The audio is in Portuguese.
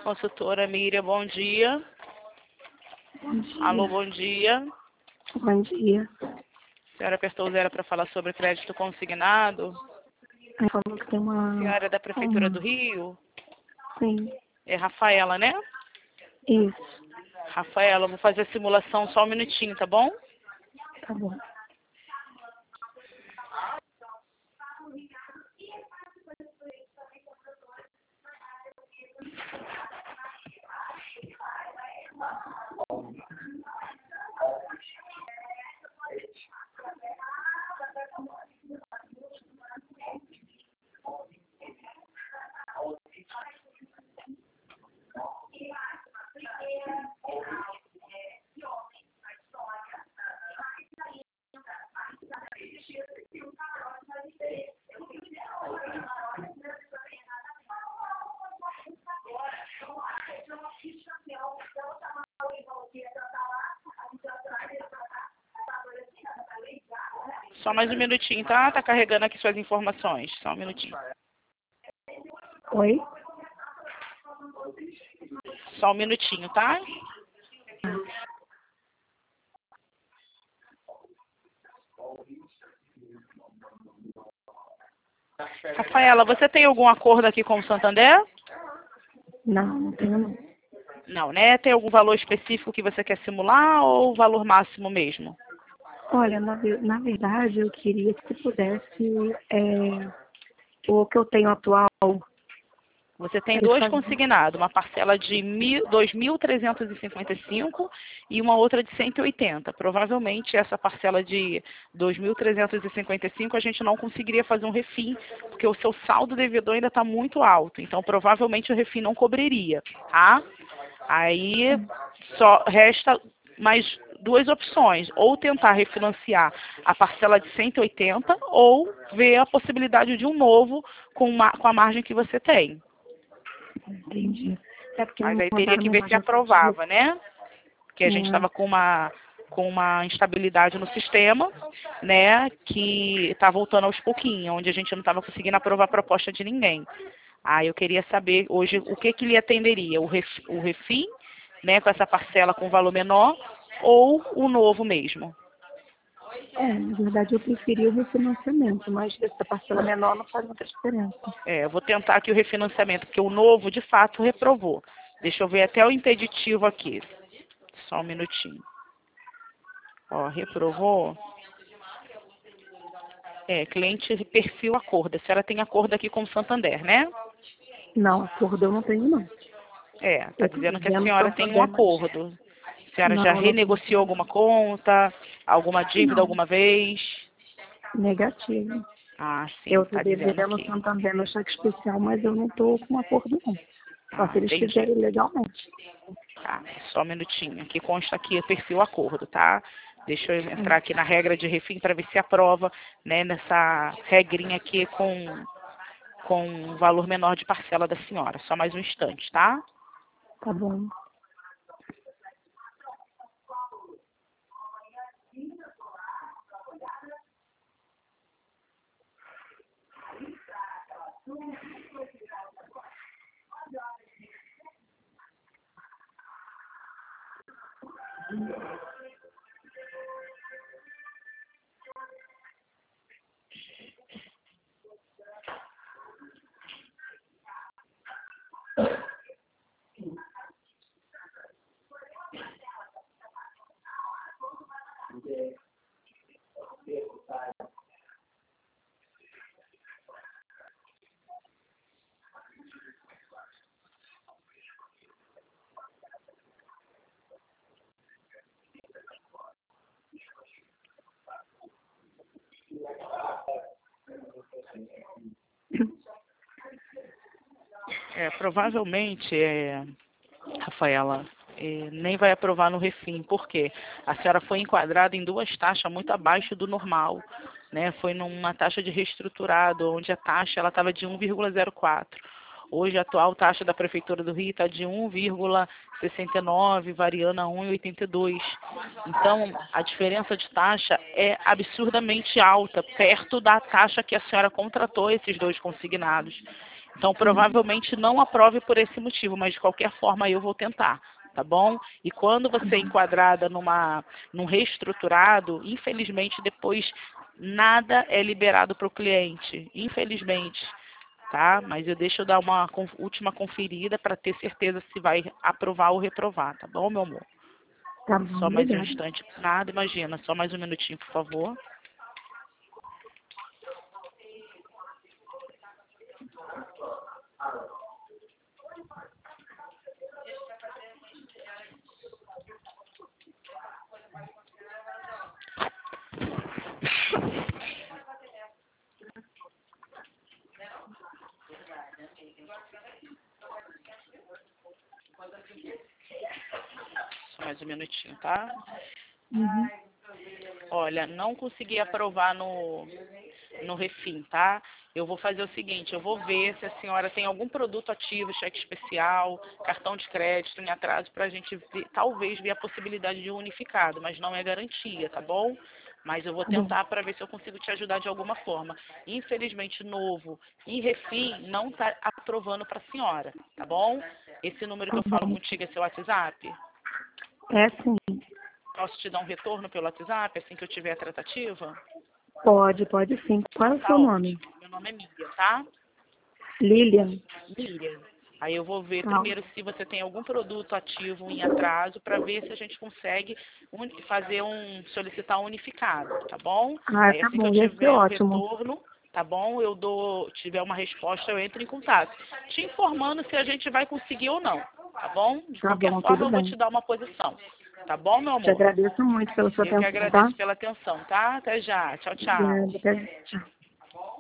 Consultora Miriam, bom dia. Bom dia. Alô, bom dia. Bom dia. A senhora apertou 0 para falar sobre crédito consignado. Aí falou que tem uma... Senhora é da Prefeitura do Rio? Sim, É Rafaela, né? isso. Rafaela, eu vou fazer a simulação só um minutinho, tá bom? Tá bom. Só mais um minutinho, tá? Tá carregando aqui suas informações. Só um minutinho. Oi? Só um minutinho, tá? Rafaela, você tem algum acordo aqui com o Santander? Não, não tenho não. Não, né? Tem algum valor específico que você quer simular ou o valor máximo mesmo? Olha, na verdade, eu queria que se pudesse, o que eu tenho atual, Você tem eles dois fazem... consignados, uma parcela de 2.355 e uma outra de 180. Provavelmente essa parcela de 2.355 a gente não conseguiria fazer um refim, porque o seu saldo devedor ainda está muito alto. Então provavelmente o refim não cobriria, tá? Aí só resta mais duas opções, ou tentar refinanciar a parcela de 180 ou ver a possibilidade de um novo com a margem que você tem. Entendi. É porque Mas não aí teria mandaram que ver se mensagem outro aprovava, né? Porque a gente dia. estava com uma instabilidade no sistema, né? Que está voltando aos pouquinhos, onde a gente não estava conseguindo aprovar a proposta de ninguém. Aí eu queria saber hoje o que lhe atenderia, o refim, né? Com essa parcela com valor menor ou o novo mesmo. Na verdade, eu preferia o refinanciamento, mas essa parcela menor não faz muita diferença. Eu vou tentar aqui o refinanciamento, porque o novo, de fato, reprovou. Deixa eu ver até o impeditivo aqui. Só um minutinho. Ó, reprovou. Cliente perfil acordo. A senhora tem acordo aqui com o Santander, né? Não, acordo eu não tenho, não. Tá Eu tô dizendo que a devendo senhora tem um Santander, mas... acordo. A senhora já Não, não tenho. renegociou alguma conta, alguma dívida Não, alguma vez? negativo. Ah, sim, Eu estou tá dizendo devendo aqui. Santander no cheque especial, mas eu não estou com acordo, não. Só Ah, se eles entendi. fizerem legalmente. Tá, só um minutinho. Aqui consta aqui o perfil acordo, tá? Deixa eu entrar aqui na regra de refim para ver se aprova, né, nessa regrinha aqui com um valor menor de parcela da senhora. Só mais um instante, tá? Tá bom. Provavelmente, Rafaela, nem vai aprovar no refim. Por quê? A senhora foi enquadrada em duas taxas muito abaixo do normal, né? Foi numa taxa de reestruturado, onde a taxa ela estava de 1,04. Hoje a atual taxa da Prefeitura do Rio está de 1,69, variando a 1,82. Então, a diferença de taxa é absurdamente alta, perto da taxa que a senhora contratou esses dois consignados. Então, provavelmente não aprove por esse motivo, mas de qualquer forma eu vou tentar, tá bom? E quando você é enquadrada num reestruturado, infelizmente depois nada é liberado para o cliente, infelizmente, tá? Mas deixa eu dar uma última conferida para ter certeza se vai aprovar ou reprovar, tá bom, meu amor? Tá bom, Só mais um obrigada. instante, nada, imagina, só mais um minutinho, por favor. Só mais um minutinho, tá? Uhum. Olha, não consegui aprovar no Refim, tá? Eu vou fazer o seguinte, eu vou ver se a senhora tem algum produto ativo, cheque especial, cartão de crédito em atraso, para a gente ver, talvez ver a possibilidade de um unificado, mas não é garantia, tá bom? Mas eu vou Tá bom. tentar para ver se eu consigo te ajudar de alguma forma. Infelizmente, novo e Refim não está aprovando para a senhora, tá bom? Esse número que Tá eu falo bom. contigo é seu WhatsApp? É sim. Posso te dar um retorno pelo WhatsApp assim que eu tiver a tratativa? Pode sim. Qual é o Tá seu nome? ótimo. Meu nome é Miriam, tá? Lilian. Miriam. Aí eu vou ver Tá. primeiro se você tem algum produto ativo em atraso para ver se a gente consegue solicitar um unificado, tá bom? Ah, Aí tá assim que eu bom. Ia ser tiver um ótimo. retorno, tá bom? Tiver uma resposta, eu entro em contato. Te informando se a gente vai conseguir ou não, tá bom? De Tá qualquer bom, forma, tudo eu vou bem. te dar uma posição. Tá bom, meu Te amor? agradeço muito pela sua Eu que atenção, tá? agradeço pela atenção, tá? Até já. Tchau, tchau. Obrigada. Até já. Tchau.